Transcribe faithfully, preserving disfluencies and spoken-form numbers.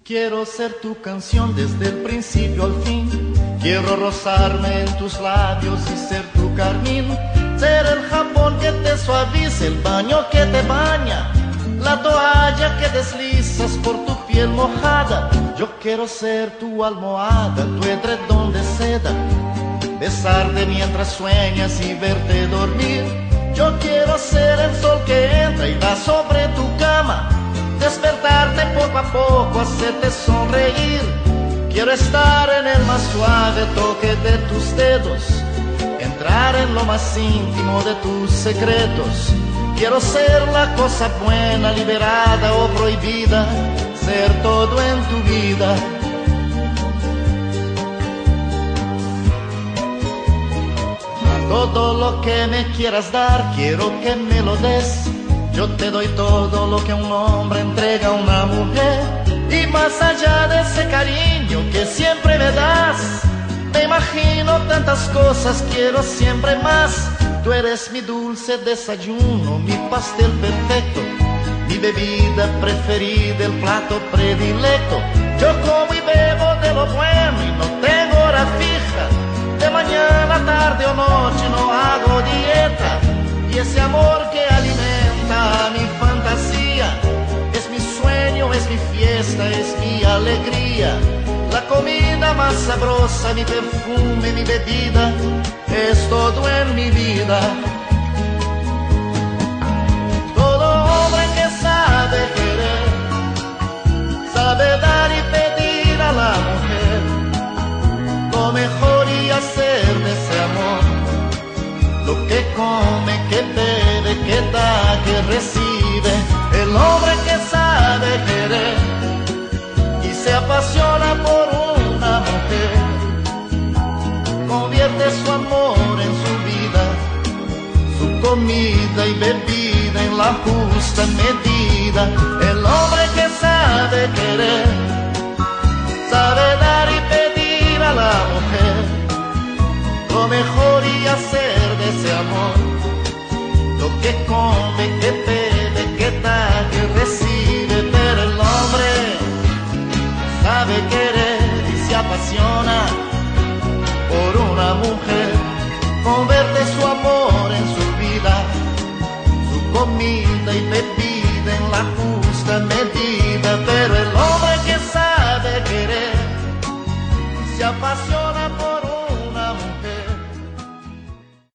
Quiero ser tu canción desde el principio al fin. Quiero rozarme en tus labios y ser tu carmín. Ser el jabón que te suaviza, el baño que te baña, la toalla que deslizas por tu piel mojada. Yo quiero ser tu almohada, tu edredón de seda, besarte mientras sueñas y verte dormir. Yo quiero ser el sol que entra y va sobre tu cama, despertarte poco a poco, hacerte sonreír. Quiero estar en el más suave toque de tus dedos, entrar en lo más íntimo de tus secretos. Quiero ser la cosa buena, liberada o prohibida, ser todo en tu vida. Todo lo que me quieras dar, quiero que me lo des. Yo te doy todo lo que un hombre entrega a una mujer. Y más allá de ese cariño que siempre me das, me imagino tantas cosas, quiero siempre más. Tú eres mi dulce desayuno, mi pastel perfecto, mi bebida preferida, el plato predilecto. Yo como y bebo de lo bueno y no tengo hora fija. De mañana, tarde o noche no hago dieta. Y ese amor que alimenta mi fantasía es mi sueño, es mi fiesta, es mi alegría. La comida más sabrosa, mi perfume, mi bebida, es todo en mi vida. Todo hombre que sabe querer, sabe dar y pedir a la mujer lo mejor y hacer de ese amor lo que come, que bebe, que da, que recibe. El hombre que sabe querer y se apasiona por una mujer, convierte su amor en su vida, su comida y bebida en la justa medida. El hombre que sabe querer, sabe dar y pedir a la mujer lo mejor y hacer de ese amor lo que come, que bebe, que da, que recibe. Pero el hombre sabe querer y se apasiona por una mujer, convierte su amor en su vida, su comida y bebida en la justa medida. Pero el hombre que sabe querer y se apasiona por